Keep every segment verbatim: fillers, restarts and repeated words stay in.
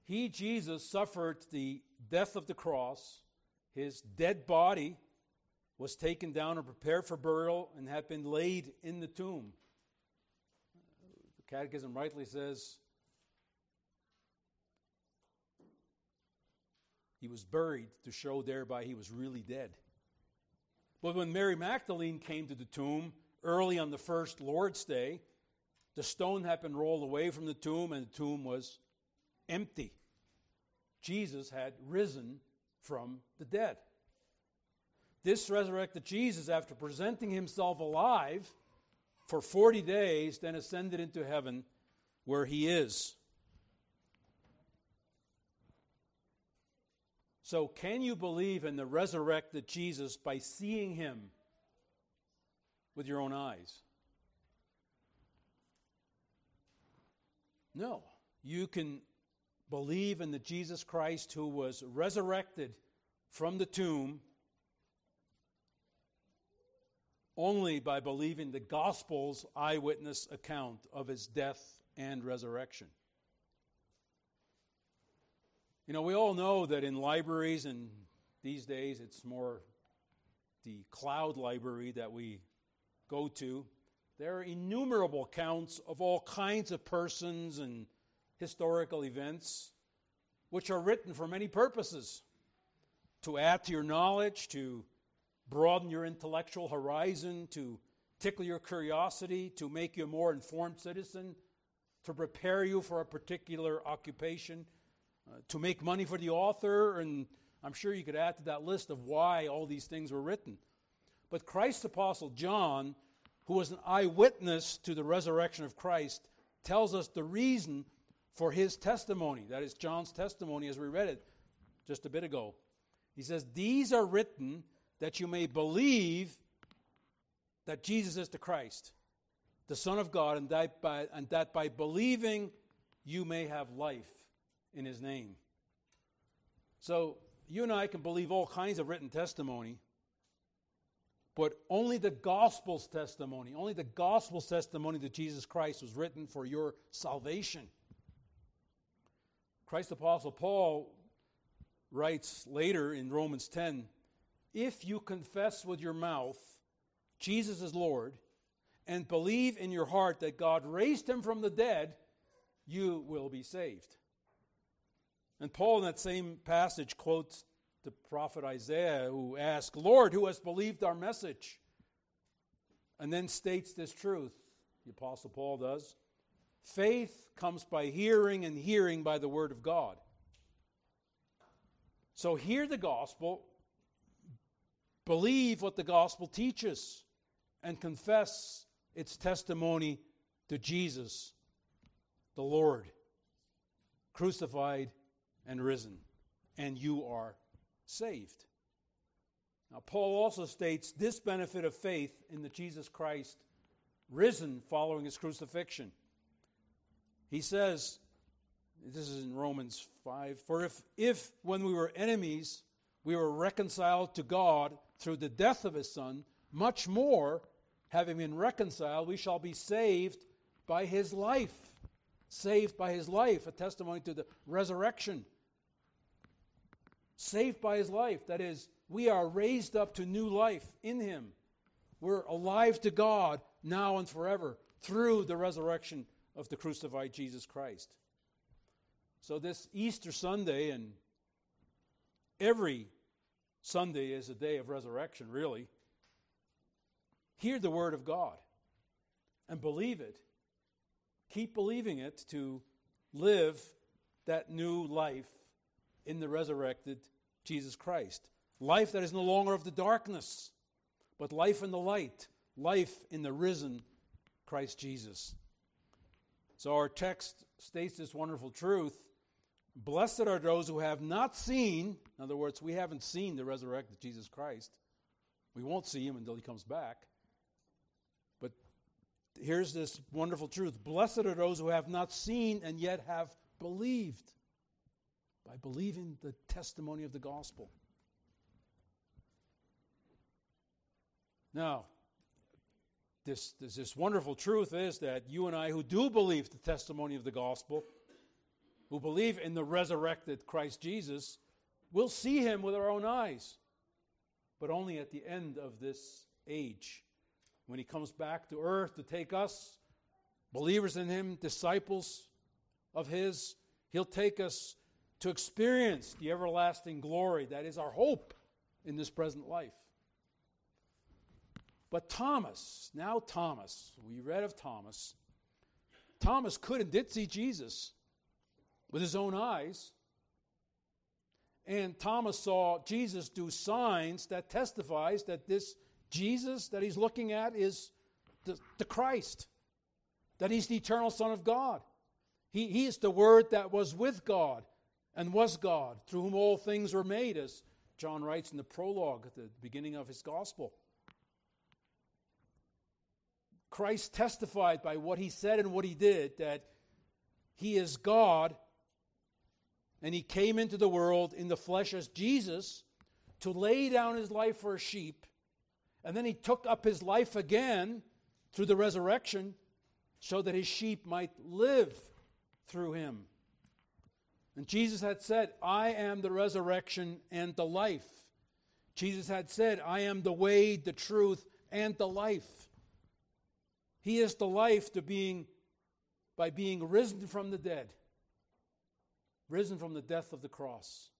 He, Jesus, suffered the death of the cross. His dead body was taken down and prepared for burial and had been laid in the tomb. The Catechism rightly says he was buried to show thereby he was really dead. But when Mary Magdalene came to the tomb early on the first Lord's Day, the stone had been rolled away from the tomb and the tomb was empty. Jesus had risen from the dead. This resurrected Jesus, after presenting himself alive for forty days, then ascended into heaven where he is. So can you believe in the resurrected Jesus by seeing him with your own eyes? No. You can believe in the Jesus Christ who was resurrected from the tomb only by believing the Gospel's eyewitness account of his death and resurrection. You know, we all know that in libraries, and these days it's more the cloud library that we go to, there are innumerable accounts of all kinds of persons and historical events which are written for many purposes. To add to your knowledge, to broaden your intellectual horizon, to tickle your curiosity, to make you a more informed citizen, to prepare you for a particular occupation, uh, to make money for the author, and I'm sure you could add to that list of why all these things were written. But Christ's apostle John, who was an eyewitness to the resurrection of Christ, tells us the reason for his testimony. That is John's testimony as we read it just a bit ago. He says, "These are written that you may believe that Jesus is the Christ, the Son of God, and that by, and that by believing you may have life in his name." So you and I can believe all kinds of written testimony, but only the gospel's testimony, only the gospel's testimony that Jesus Christ was written for your salvation. Christ's apostle Paul writes later in Romans ten, "If you confess with your mouth Jesus is Lord and believe in your heart that God raised him from the dead, you will be saved." And Paul in that same passage quotes the prophet Isaiah, who asked, "Lord, who has believed our message?" And then states this truth, the apostle Paul does: faith comes by hearing, and hearing by the word of God. So hear the gospel, believe what the gospel teaches, and confess its testimony to Jesus, the Lord, crucified and risen, and you are saved. Now, Paul also states this benefit of faith in the Jesus Christ risen following his crucifixion. He says, this is in Romans five, "For if, if when we were enemies, we were reconciled to God through the death of his Son, much more, having been reconciled, we shall be saved by his life." Saved by his life, a testimony to the resurrection. Saved by his life, that is, we are raised up to new life in him. We're alive to God now and forever through the resurrection of the crucified Jesus Christ. So this Easter Sunday, and every Sunday is a day of resurrection, really. Hear the word of God and believe it. Keep believing it to live that new life in the resurrected Jesus Christ. Life that is no longer of the darkness, but life in the light, life in the risen Christ Jesus. So our text states this wonderful truth: blessed are those who have not seen, in other words, we haven't seen the resurrected Jesus Christ. We won't see him until he comes back. But here's this wonderful truth: blessed are those who have not seen and yet have believed, by believing the testimony of the gospel. Now, this, this, this wonderful truth is that you and I who do believe the testimony of the gospel, who believe in the resurrected Christ Jesus, will see him with our own eyes, but only at the end of this age, when he comes back to earth to take us, believers in him, disciples of his. He'll take us to experience the everlasting glory that is our hope in this present life. But Thomas, now Thomas, we read of Thomas. Thomas could and did see Jesus with his own eyes. And Thomas saw Jesus do signs that testifies that this Jesus that he's looking at is the, the Christ, that he's the eternal Son of God. He, he is the Word that was with God and was God, through whom all things were made, as John writes in the prologue at the beginning of his gospel. Christ testified by what he said and what he did that he is God, and he came into the world in the flesh as Jesus to lay down his life for a sheep, and then he took up his life again through the resurrection so that his sheep might live through him. And Jesus had said, I am the resurrection and the life. Jesus had said, I am the way, the truth, and the life. He is the life to being, by being risen from the dead, risen from the death of the cross.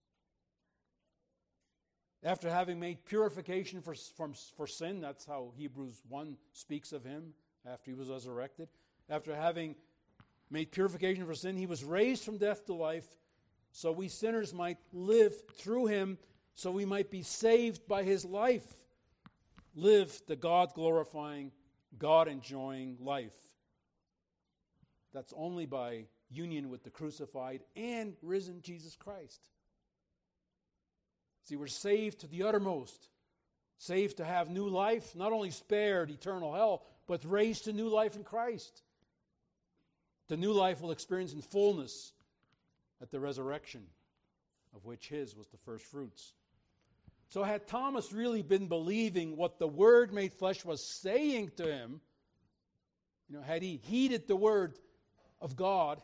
After having made purification for, from, for sin, that's how Hebrews one speaks of him after he was resurrected. After having made purification for sin, he was raised from death to life, so we sinners might live through him, so we might be saved by his life. Live the God-glorifying, God-enjoying life. That's only by union with the crucified and risen Jesus Christ. See, we're saved to the uttermost, saved to have new life, not only spared eternal hell, but raised to new life in Christ. The new life we'll experience in fullness at the resurrection, of which his was the first fruits. So had Thomas really been believing what the Word made flesh was saying to him, you know, had he heeded the Word of God,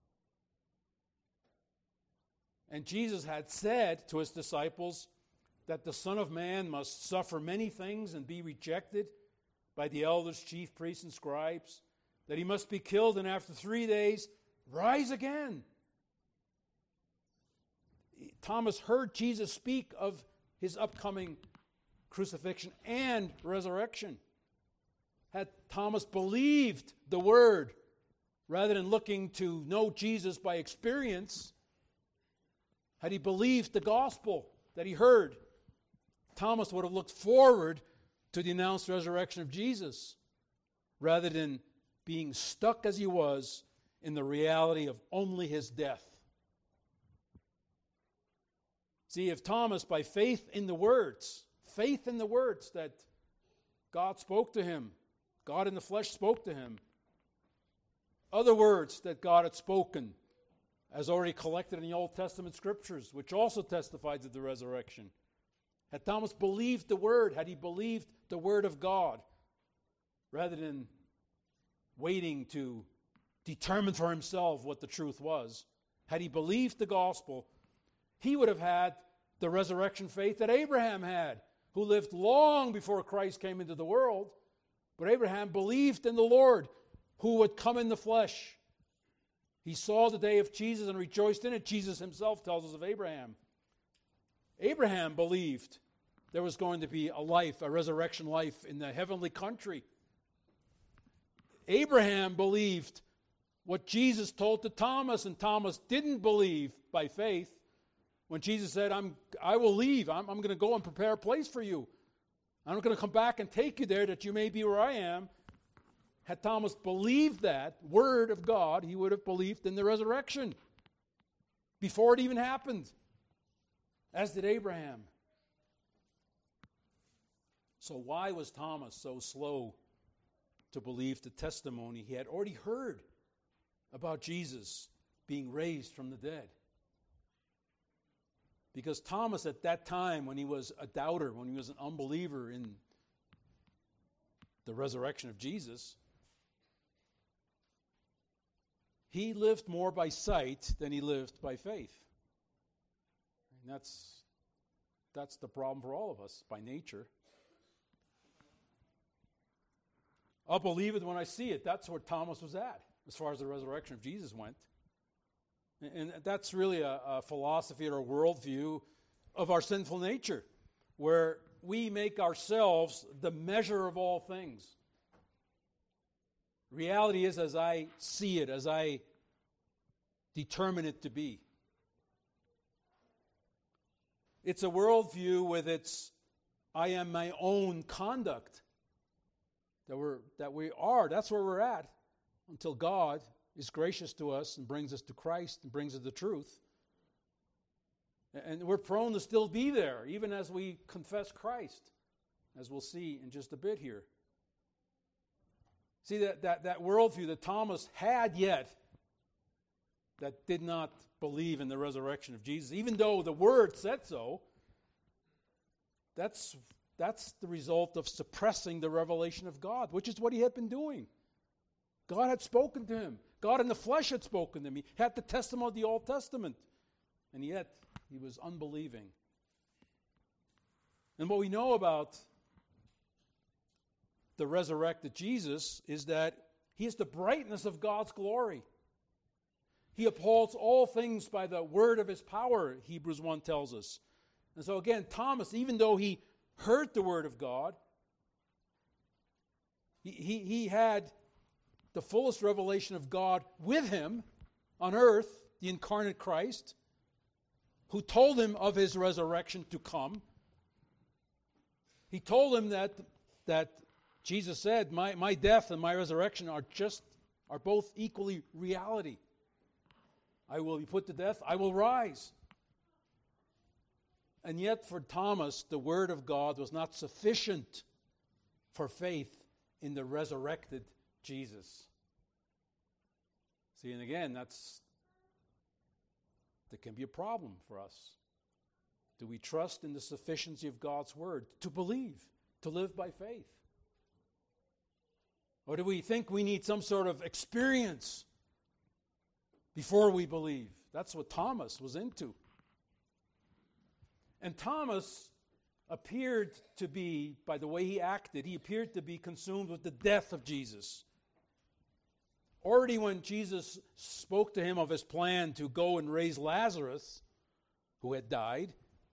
and Jesus had said to his disciples that the Son of Man must suffer many things and be rejected by the elders, chief priests, and scribes, that he must be killed and after three days rise again. Thomas heard Jesus speak of his upcoming crucifixion and resurrection. Had Thomas believed the Word rather than looking to know Jesus by experience, had he believed the gospel that he heard, Thomas would have looked forward to the announced resurrection of Jesus rather than being stuck as he was in the reality of only his death. See, if Thomas, by faith in the words, faith in the words that God spoke to him, God in the flesh spoke to him, other words that God had spoken, as already collected in the Old Testament scriptures, which also testified to the resurrection. Had Thomas believed the Word, had he believed the Word of God, rather than waiting to determine for himself what the truth was, had he believed the gospel, he would have had the resurrection faith that Abraham had, who lived long before Christ came into the world. But Abraham believed in the Lord, who would come in the flesh. He saw the day of Jesus and rejoiced in it. Jesus himself tells us of Abraham. Abraham believed there was going to be a life, a resurrection life in the heavenly country. Abraham believed what Jesus told to Thomas, and Thomas didn't believe by faith when Jesus said, I'm, I will leave. I'm, I'm going to go and prepare a place for you. I'm going to come back and take you there that you may be where I am. Had Thomas believed that word of God, he would have believed in the resurrection before it even happened, as did Abraham. So why was Thomas so slow to believe the testimony he had already heard about Jesus being raised from the dead? Because Thomas, at that time, when he was a doubter, when he was an unbeliever in the resurrection of Jesus, he lived more by sight than he lived by faith. And that's, that's the problem for all of us by nature. I'll believe it when I see it. That's where Thomas was at as far as the resurrection of Jesus went. And that's really a, a philosophy or a worldview of our sinful nature, where we make ourselves the measure of all things. Reality is as I see it, as I determine it to be. It's a worldview with its I am my own conduct that we're that we are. That's where we're at until God is gracious to us and brings us to Christ and brings us the truth. And we're prone to still be there, even as we confess Christ, as we'll see in just a bit here. See, that, that, that worldview that Thomas had yet, that did not believe in the resurrection of Jesus, even though the Word said so, that's, that's the result of suppressing the revelation of God, which is what he had been doing. God had spoken to him. God in the flesh had spoken to him. He had the testimony of the Old Testament. And yet, he was unbelieving. And what we know about the resurrected Jesus is that he is the brightness of God's glory. He upholds all things by the word of his power, Hebrews one tells us. And so again, Thomas, even though he heard the word of God, he, he, he had the fullest revelation of God with him on earth, the incarnate Christ, who told him of his resurrection to come. He told him that, that Jesus said, my, my death and my resurrection are just are both equally reality. I will be put to death, I will rise. And yet for Thomas, the word of God was not sufficient for faith in the resurrected Jesus. See, and again, that's that can be a problem for us. Do we trust in the sufficiency of God's word to believe, to live by faith? Or do we think we need some sort of experience before we believe? That's what Thomas was into. And Thomas appeared to be, by the way he acted, he appeared to be consumed with the death of Jesus. Already when Jesus spoke to him of his plan to go and raise Lazarus, who had died,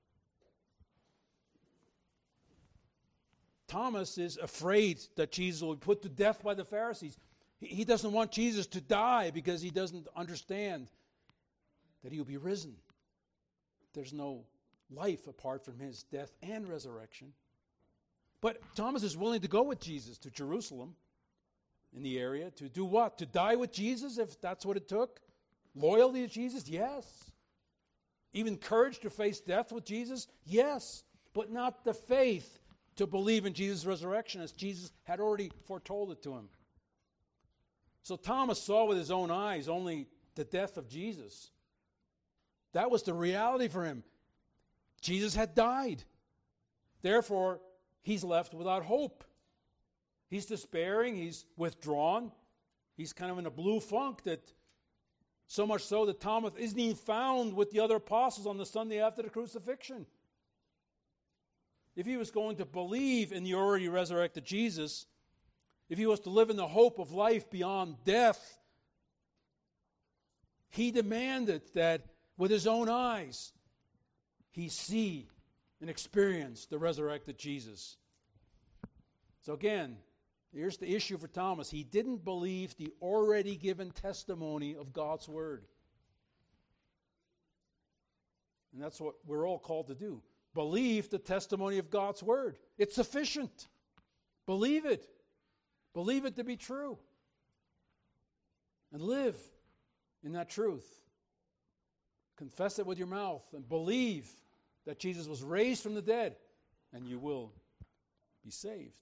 Thomas is afraid that Jesus will be put to death by the Pharisees. He, he doesn't want Jesus to die because he doesn't understand that he will be risen. There's no life apart from his death and resurrection. But Thomas is willing to go with Jesus to Jerusalem in the area. To do what? To die with Jesus, if that's what it took? Loyalty to Jesus? Yes. Even courage to face death with Jesus? Yes. But not the faith to believe in Jesus' resurrection as Jesus had already foretold it to him. So Thomas saw with his own eyes only the death of Jesus. That was the reality for him. Jesus had died. Therefore, he's left without hope. He's despairing. He's withdrawn. He's kind of in a blue funk, that so much so that Thomas isn't even found with the other apostles on the Sunday after the crucifixion. If he was going to believe in the already resurrected Jesus, if he was to live in the hope of life beyond death, he demanded that with his own eyes he see and experience the resurrected Jesus. So again, here's the issue for Thomas. He didn't believe the already given testimony of God's word. And that's what we're all called to do. Believe the testimony of God's word. It's sufficient. Believe it. Believe it to be true. And live in that truth. Confess it with your mouth and believe that Jesus was raised from the dead, and you will be saved.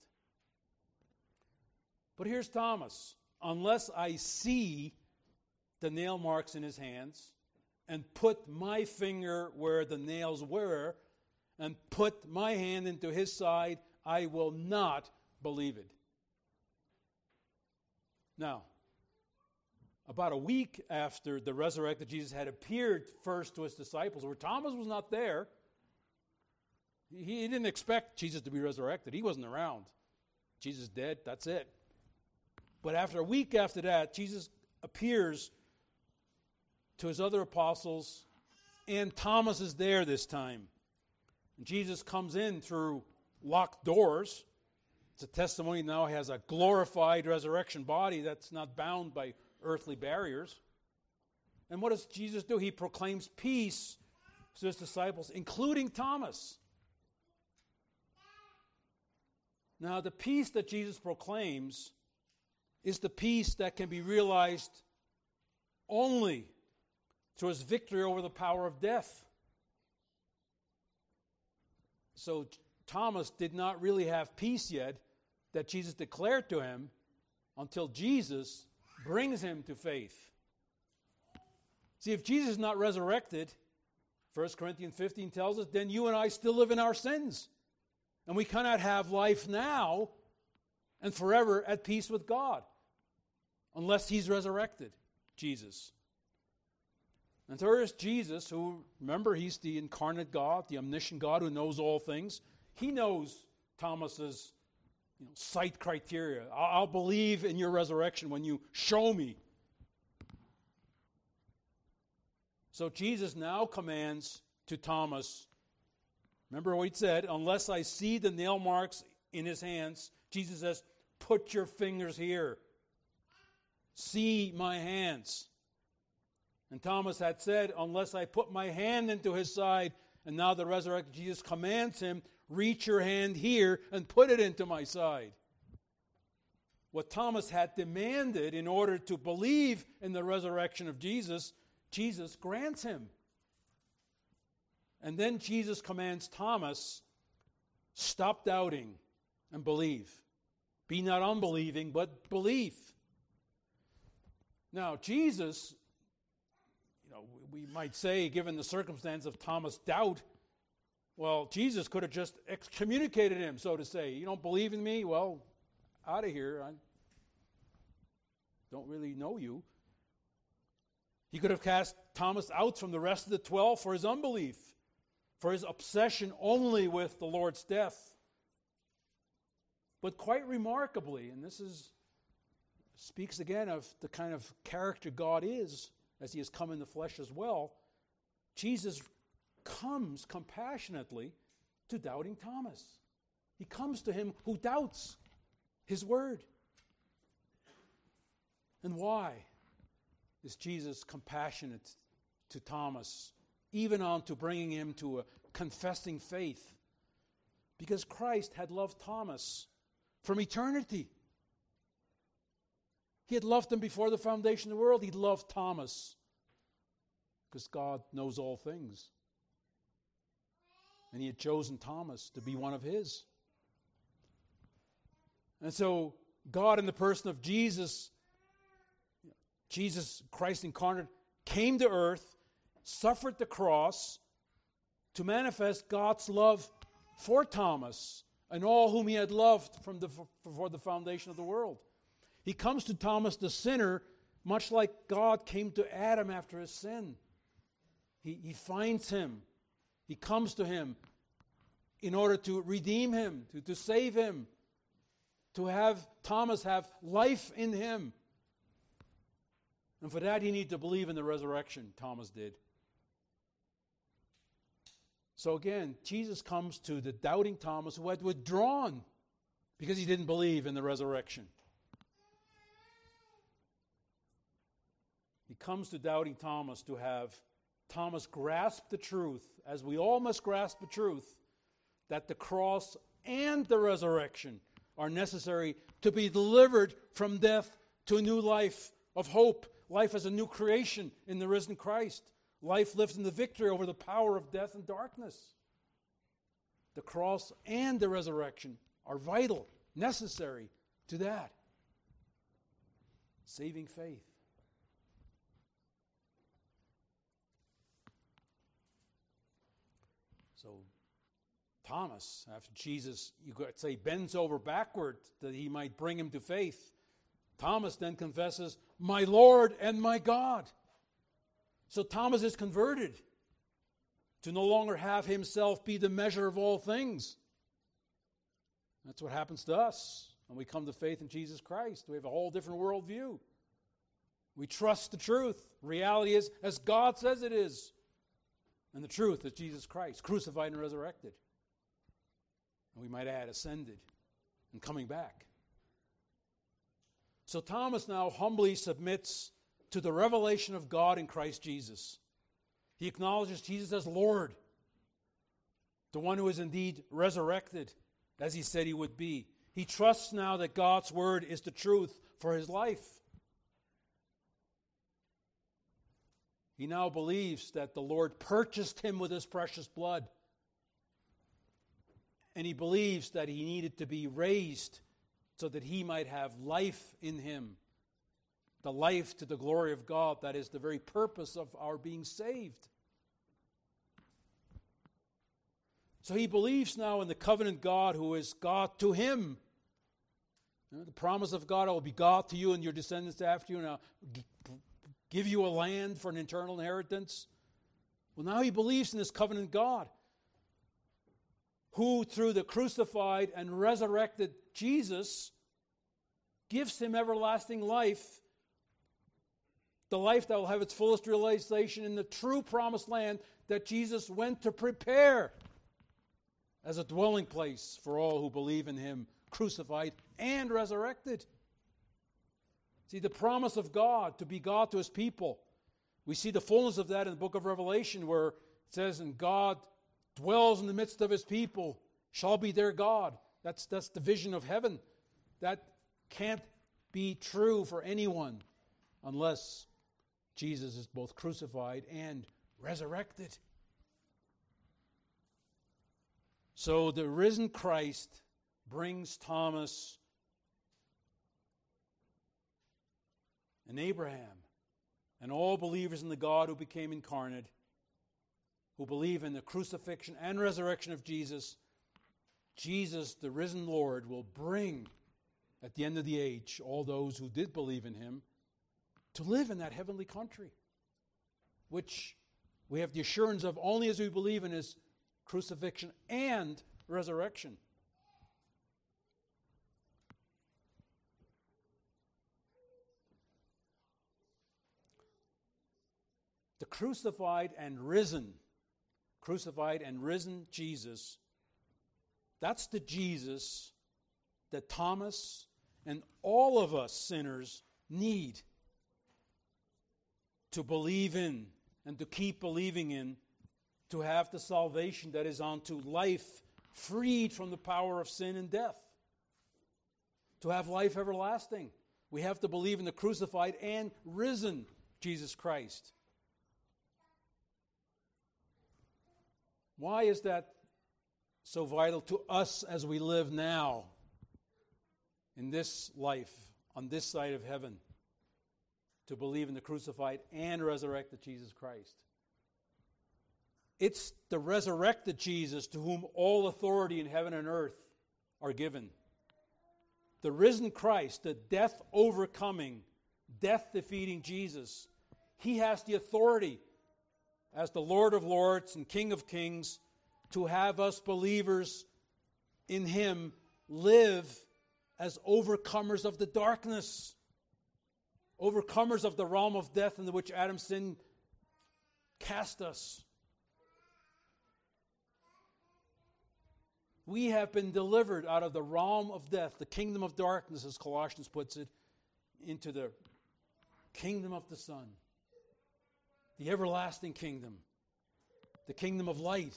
But here's Thomas. Unless I see the nail marks in his hands and put my finger where the nails were and put my hand into his side, I will not believe it. Now, about a week after the resurrected Jesus had appeared first to his disciples, where Thomas was not there. He, he didn't expect Jesus to be resurrected. He wasn't around. Jesus dead, that's it. But after a week after that, Jesus appears to his other apostles, and Thomas is there this time. And Jesus comes in through locked doors. It's a testimony now he has a glorified resurrection body that's not bound by earthly barriers. And what does Jesus do? He proclaims peace to his disciples, including Thomas. Now, the peace that Jesus proclaims is the peace that can be realized only through his victory over the power of death. So Thomas did not really have peace yet that Jesus declared to him until Jesus brings him to faith. See, if Jesus is not resurrected, First Corinthians fifteen tells us, then you and I still live in our sins. And we cannot have life now and forever at peace with God unless he's resurrected, Jesus. And there is Jesus, who, remember, he's the incarnate God, the omniscient God who knows all things. He knows Thomas's you know, sight criteria. I'll, I'll believe in your resurrection when you show me. So Jesus now commands to Thomas, remember what he said, unless I see the nail marks in his hands, Jesus says, put your fingers here. See my hands. And Thomas had said, unless I put my hand into his side, and now the resurrected Jesus commands him, reach your hand here and put it into my side. What Thomas had demanded in order to believe in the resurrection of Jesus, Jesus grants him. And then Jesus commands Thomas, stop doubting and believe. Be not unbelieving, but believe. Now, Jesus, you know, we might say, given the circumstance of Thomas' doubt, well, Jesus could have just excommunicated him, so to say. You don't believe in me? Well, out of here. I don't really know you. He could have cast Thomas out from the rest of the twelve for his unbelief, for his obsession only with the Lord's death. But quite remarkably, and this is speaks again of the kind of character God is, as he has come in the flesh as well, Jesus comes compassionately to doubting Thomas. He comes to him who doubts his word. And why is Jesus compassionate to Thomas, even on to bringing him to a confessing faith? Because Christ had loved Thomas from eternity. He had loved him before the foundation of the world. He loved Thomas because God knows all things. And he had chosen Thomas to be one of his. And so God, in the person of Jesus, Jesus, Christ incarnate, came to earth, suffered the cross to manifest God's love for Thomas and all whom he had loved from the, before the foundation of the world. He comes to Thomas the sinner, much like God came to Adam after his sin. He, he finds him. He comes to him in order to redeem him, to, to save him, to have Thomas have life in him. And for that, he needed to believe in the resurrection. Thomas did. So again, Jesus comes to the doubting Thomas who had withdrawn because he didn't believe in the resurrection. He comes to doubting Thomas to have Thomas grasp the truth, as we all must grasp the truth, that the cross and the resurrection are necessary to be delivered from death to a new life of hope, life as a new creation in the risen Christ, life lived in the victory over the power of death and darkness. The cross and the resurrection are vital, necessary to that. Saving faith. So Thomas, after Jesus, you could say, bends over backward that he might bring him to faith, Thomas then confesses, "My Lord and my God." So Thomas is converted to no longer have himself be the measure of all things. That's what happens to us when we come to faith in Jesus Christ. We have a whole different worldview. We trust the truth. Reality is as God says it is. And the truth is Jesus Christ, crucified and resurrected. And we might add, ascended and coming back. So Thomas now humbly submits to the revelation of God in Christ Jesus. He acknowledges Jesus as Lord, the one who is indeed resurrected, as he said he would be. He trusts now that God's word is the truth for his life. He now believes that the Lord purchased him with his precious blood. And he believes that he needed to be raised so that he might have life in him. The life to the glory of God, that is the very purpose of our being saved. So he believes now in the covenant God who is God to him. You know, the promise of God, I will be God to you and your descendants after you, and I'll give you a land for an eternal inheritance. Well, now he believes in this covenant God who, through the crucified and resurrected Jesus, gives him everlasting life, the life that will have its fullest realization in the true promised land that Jesus went to prepare as a dwelling place for all who believe in him, crucified and resurrected. See, the promise of God to be God to his people, we see the fullness of that in the book of Revelation, where it says, "And God dwells in the midst of his people, shall be their God." That's, that's the vision of heaven. That can't be true for anyone unless Jesus is both crucified and resurrected. So the risen Christ brings Thomas and Abraham and all believers in the God who became incarnate, who believe in the crucifixion and resurrection of Jesus. Jesus, the risen Lord, will bring at the end of the age all those who did believe in him to live in that heavenly country, which we have the assurance of only as we believe in his crucifixion and resurrection. The crucified and risen, crucified and risen Jesus, that's the Jesus that Thomas and all of us sinners need to believe in and to keep believing in, to have the salvation that is unto life, freed from the power of sin and death. To have life everlasting, we have to believe in the crucified and risen Jesus Christ. Why is that so vital to us as we live now in this life, on this side of heaven, to believe in the crucified and resurrected Jesus Christ? It's the resurrected Jesus to whom all authority in heaven and earth are given. The risen Christ, the death-overcoming, death-defeating Jesus, he has the authority as the Lord of lords and King of kings to have us believers in him live as overcomers of the darkness, overcomers of the realm of death into which Adam's sin cast us. We have been delivered out of the realm of death, the kingdom of darkness, as Colossians puts it, into the kingdom of the Son, the everlasting kingdom, the kingdom of light.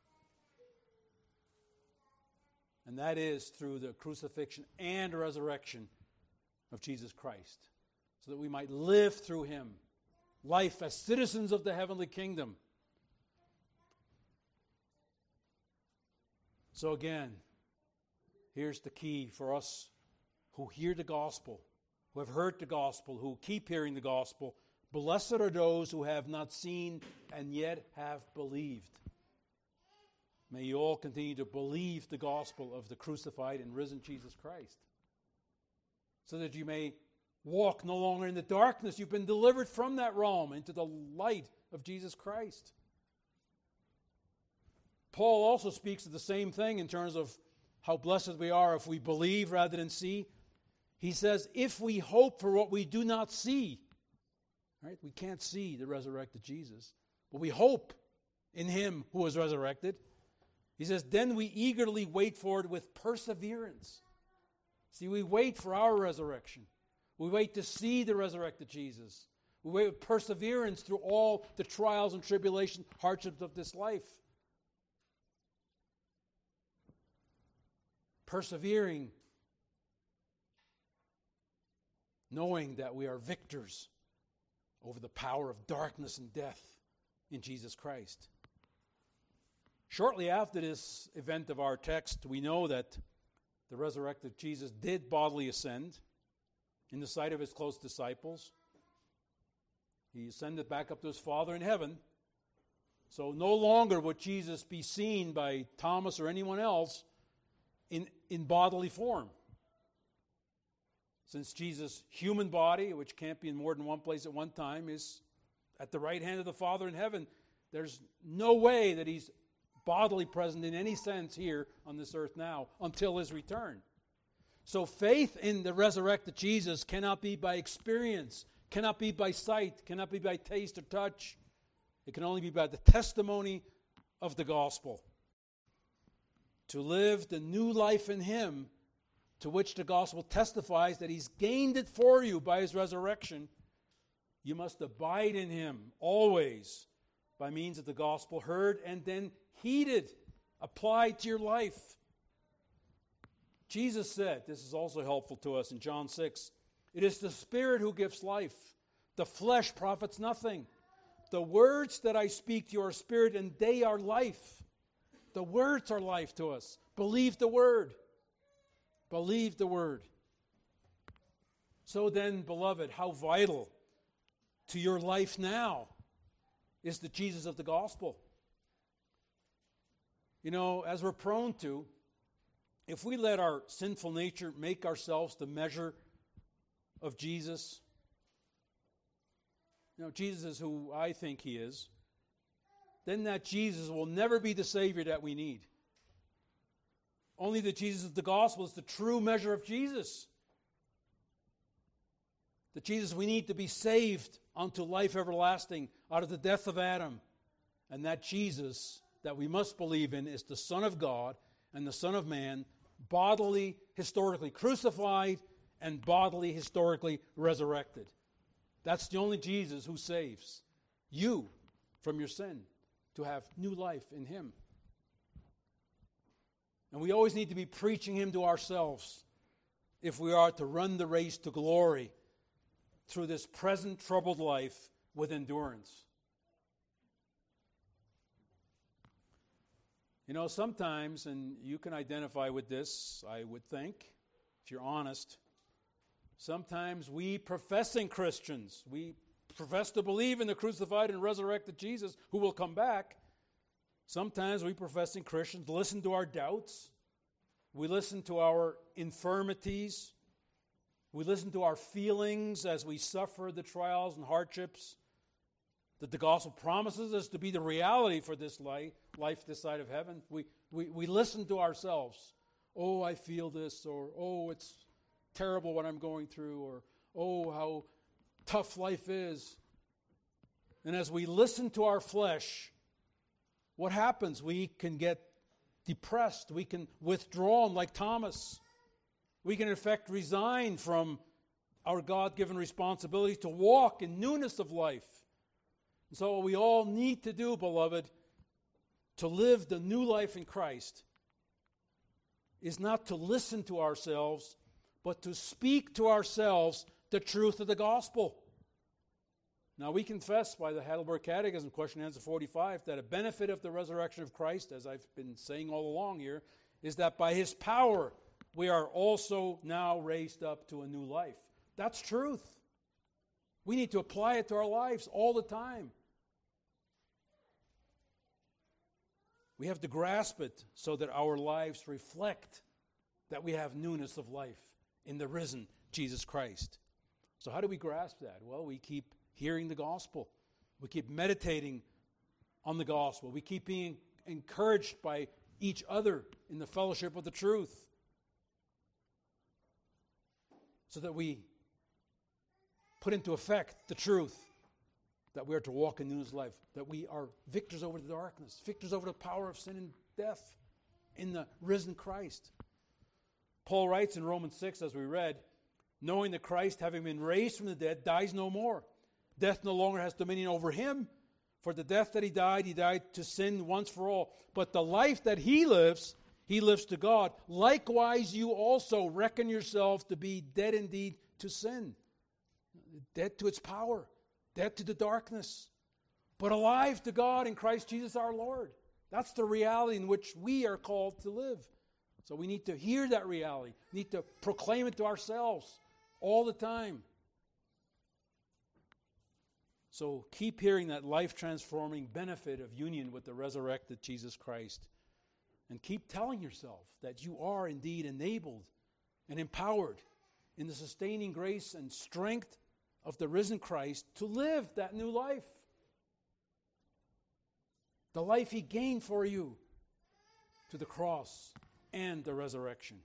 And that is through the crucifixion and resurrection of Jesus Christ, so that we might live through him, life as citizens of the heavenly kingdom. So again, here's the key for us who hear the gospel, who have heard the gospel, who keep hearing the gospel. Blessed are those who have not seen and yet have believed. May you all continue to believe the gospel of the crucified and risen Jesus Christ, so that you may walk no longer in the darkness. You've been delivered from that realm into the light of Jesus Christ. Paul also speaks of the same thing in terms of how blessed we are if we believe rather than see. He says, if we hope for what we do not see, right? We can't see the resurrected Jesus, but we hope in him who was resurrected. He says, then we eagerly wait for it with perseverance. See, we wait for our resurrection. We wait to see the resurrected Jesus. We wait with perseverance through all the trials and tribulations, hardships of this life. Persevering, knowing that we are victors over the power of darkness and death in Jesus Christ. Shortly after this event of our text, we know that the resurrected Jesus did bodily ascend in the sight of his close disciples. He ascended back up to his Father in heaven. So no longer would Jesus be seen by Thomas or anyone else in, in bodily form. Since Jesus' human body, which can't be in more than one place at one time, is at the right hand of the Father in heaven, there's no way that he's bodily present in any sense here on this earth now until his return. So faith in the resurrected Jesus cannot be by experience, cannot be by sight, cannot be by taste or touch. It can only be by the testimony of the gospel. To live the new life in him, to which the gospel testifies that he's gained it for you by his resurrection, you must abide in him always by means of the gospel heard and then heeded, applied to your life. Jesus said, this is also helpful to us in John six, it is the Spirit who gives life. The flesh profits nothing. The words that I speak to you are spirit and they are life. The words are life to us. Believe the word. Believe the word. So then, beloved, how vital to your life now is the Jesus of the gospel. You know, as we're prone to, if we let our sinful nature make ourselves the measure of Jesus, you know, Jesus is who I think he is, then that Jesus will never be the Savior that we need. Only the Jesus of the gospel is the true measure of Jesus. The Jesus we need to be saved unto life everlasting out of the death of Adam. And that Jesus that we must believe in is the Son of God and the Son of Man, bodily, historically crucified, and bodily, historically resurrected. That's the only Jesus who saves you from your sin, to have new life in him. And we always need to be preaching him to ourselves if we are to run the race to glory through this present troubled life with endurance. You know, sometimes, and you can identify with this, I would think, if you're honest, sometimes we professing Christians, we profess to believe in the crucified and resurrected Jesus who will come back. Sometimes we professing Christians listen to our doubts. We listen to our infirmities. We listen to our feelings as we suffer the trials and hardships that the gospel promises us to be the reality for this life, life this side of heaven. We, we, we listen to ourselves. Oh, I feel this, or oh, it's terrible what I'm going through, or oh, how tough life is. And as we listen to our flesh, what happens? We can get depressed. We can withdraw like Thomas. We can in effect resign from our God-given responsibility to walk in newness of life. And so what we all need to do, beloved, to live the new life in Christ is not to listen to ourselves, but to speak to ourselves the truth of the gospel. Now, we confess by the Heidelberg Catechism, question and answer forty-five, that a benefit of the resurrection of Christ, as I've been saying all along here, is that by his power we are also now raised up to a new life. That's truth. We need to apply it to our lives all the time. We have to grasp it so that our lives reflect that we have newness of life in the risen Jesus Christ. So how do we grasp that? Well, we keep hearing the gospel. We keep meditating on the gospel. We keep being encouraged by each other in the fellowship of the truth, so that we put into effect the truth that we are to walk in newness of life, that we are victors over the darkness, victors over the power of sin and death in the risen Christ. Paul writes in Romans six, as we read, knowing that Christ, having been raised from the dead, dies no more. Death no longer has dominion over him. For the death that he died, he died to sin once for all. But the life that he lives, he lives to God. Likewise, you also reckon yourselves to be dead indeed to sin, dead to its power, dead to the darkness, but alive to God in Christ Jesus our Lord. That's the reality in which we are called to live. So we need to hear that reality. We need to proclaim it to ourselves all the time. So keep hearing that life-transforming benefit of union with the resurrected Jesus Christ. And keep telling yourself that you are indeed enabled and empowered in the sustaining grace and strength of the risen Christ to live that new life. The life he gained for you to the cross and the resurrection.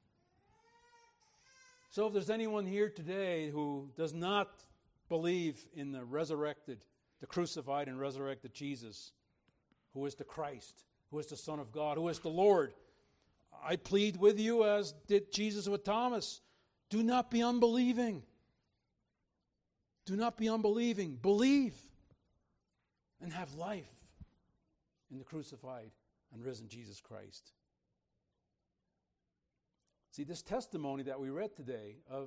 So if there's anyone here today who does not believe in the resurrected, the crucified and resurrected Jesus, who is the Christ, who is the Son of God, who is the Lord, I plead with you, as did Jesus with Thomas, do not be unbelieving. Do not be unbelieving. Believe and have life in the crucified and risen Jesus Christ. See, this testimony that we read today of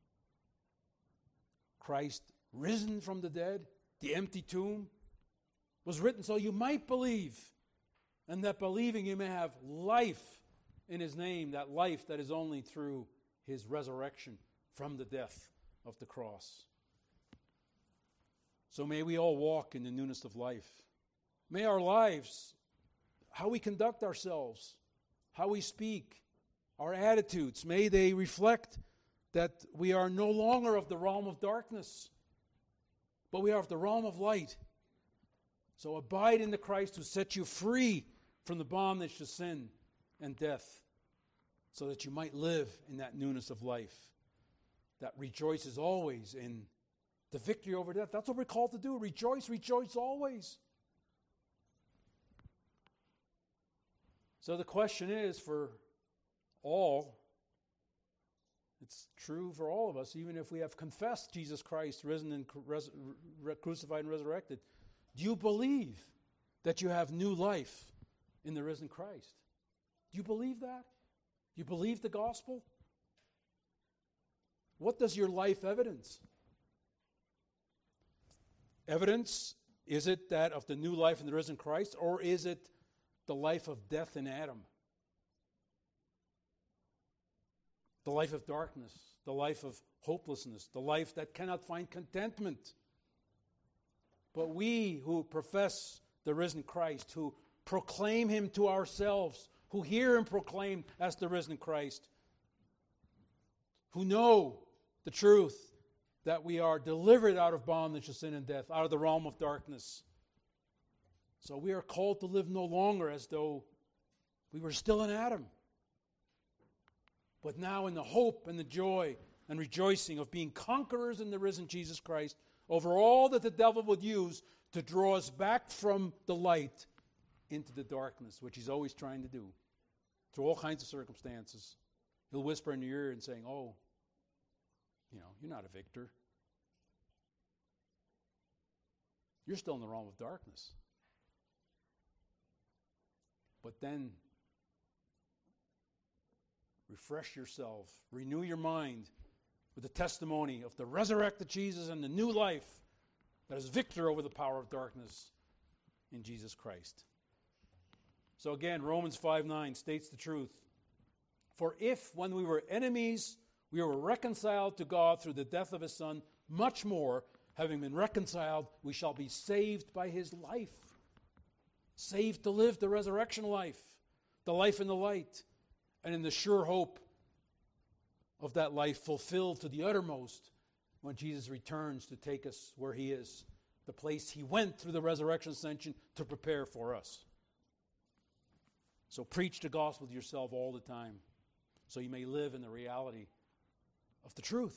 Christ risen from the dead, the empty tomb, was written so you might believe, and that believing you may have life in his name, that life that is only through his resurrection from the death of the cross. So may we all walk in the newness of life. May our lives, how we conduct ourselves, how we speak, our attitudes, may they reflect that we are no longer of the realm of darkness, but we are of the realm of light. So abide in the Christ who set you free from the bondage to sin and death, so that you might live in that newness of life that rejoices always in the victory over death. That's what we're called to do. Rejoice, rejoice always. So the question is for all, it's true for all of us, even if we have confessed Jesus Christ, risen and res- re- crucified and resurrected. Do you believe that you have new life in the risen Christ? Do you believe that? Do you believe the gospel? What does your life evidence? Evidence, is it that of the new life in the risen Christ, or is it the life of death in Adam? The life of darkness, the life of hopelessness, the life that cannot find contentment. But we who profess the risen Christ, who proclaim him to ourselves, who hear him proclaimed as the risen Christ, who know the truth that we are delivered out of bondage to sin and death, out of the realm of darkness. So we are called to live no longer as though we were still in Adam, but now in the hope and the joy and rejoicing of being conquerors in the risen Jesus Christ over all that the devil would use to draw us back from the light into the darkness, which he's always trying to do through all kinds of circumstances. He'll whisper in your ear and saying, oh, you know, you're not a victor. You're still in the realm of darkness. But then refresh yourself, renew your mind with the testimony of the resurrected Jesus and the new life that is victor over the power of darkness in Jesus Christ. So again, Romans five nine states the truth. For if, when we were enemies, we were reconciled to God through the death of his Son, much more, having been reconciled, we shall be saved by his life. Saved to live the resurrection life, the life in the light, and in the sure hope of that life fulfilled to the uttermost when Jesus returns to take us where he is, the place he went through the resurrection ascension to prepare for us. So preach the gospel to yourself all the time, so you may live in the reality of the truth.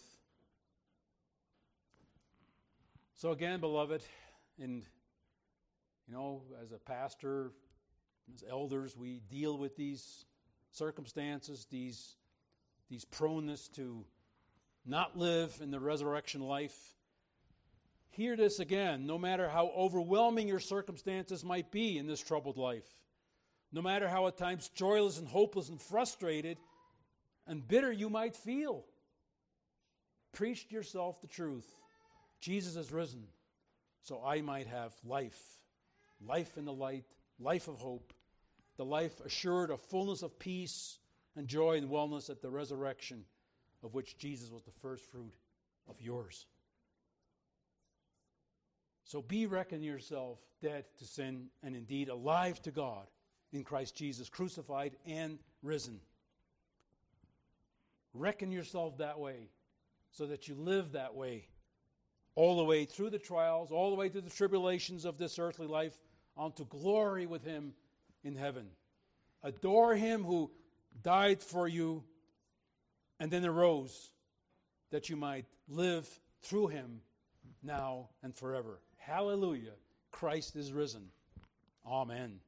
So again, beloved, and you know, as a pastor, as elders, we deal with these circumstances, these, these proneness to not live in the resurrection life. Hear this again, no matter how overwhelming your circumstances might be in this troubled life, no matter how at times joyless and hopeless and frustrated and bitter you might feel, preach to yourself the truth. Jesus has risen, so I might have life, life in the light, life of hope, the life assured of fullness of peace and joy and wellness at the resurrection, of which Jesus was the first fruit of yours. So be reckon yourself dead to sin and indeed alive to God in Christ Jesus, crucified and risen. Reckon yourself that way so that you live that way all the way through the trials, all the way through the tribulations of this earthly life, onto glory with him in heaven. Adore him who died for you and then arose, that you might live through him now and forever. Hallelujah. Christ is risen. Amen.